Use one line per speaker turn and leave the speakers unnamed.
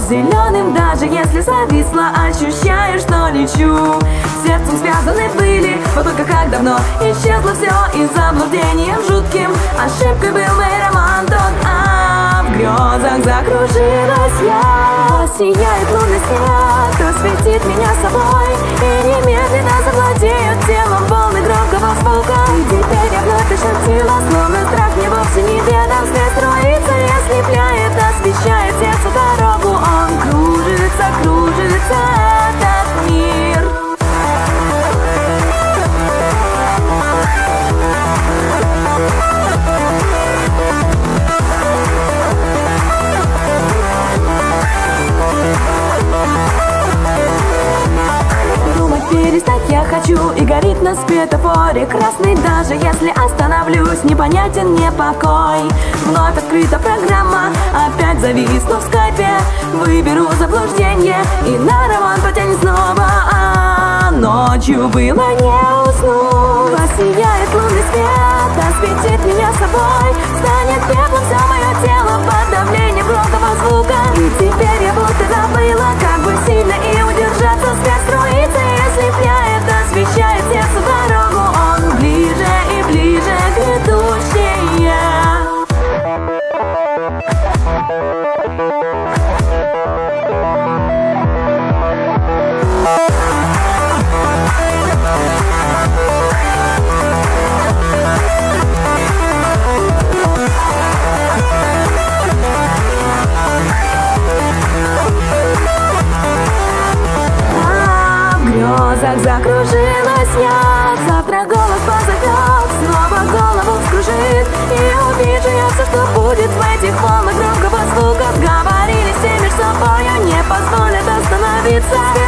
зеленым, даже если зависла, ощущаю, что лечу. Сердцем связаны были, вот только как давно исчезло все, и заблуждением жутким ошибкой был мой роман тот, а в грезах закружилась я. Сияет лунный свет, осветит меня собой, и немедленно завладеют телом волны громкого звука. И теперь я вновь ощутила, словно страх мне вовсе не ведомстве струится и ослепляет, освещает сердцу дорогу. Он кружится, кружится, этот мир. Перестать я хочу, и горит на светофоре красный, даже если остановлюсь, непонятен мне покой. Вновь открыта программа, опять зависну в скайпе, выберу заблуждение и на роман потянет снова. А ночью было не уснуть. Посияет лунный свет, осветит меня собой, станет пеплом все мое тело под давлением громкого звука. И теперь я будто забыла, как бы сильно и удержаться. Свет струится и ослепляет, освещает сердцу дорогу. Он ближе и ближе, грядущее. Закружилась я, завтра голос позовет, снова голову вскружит, и увижу я все, что будет в этих волнах громкого звука. Сговорились все между собою, не позволят остановиться.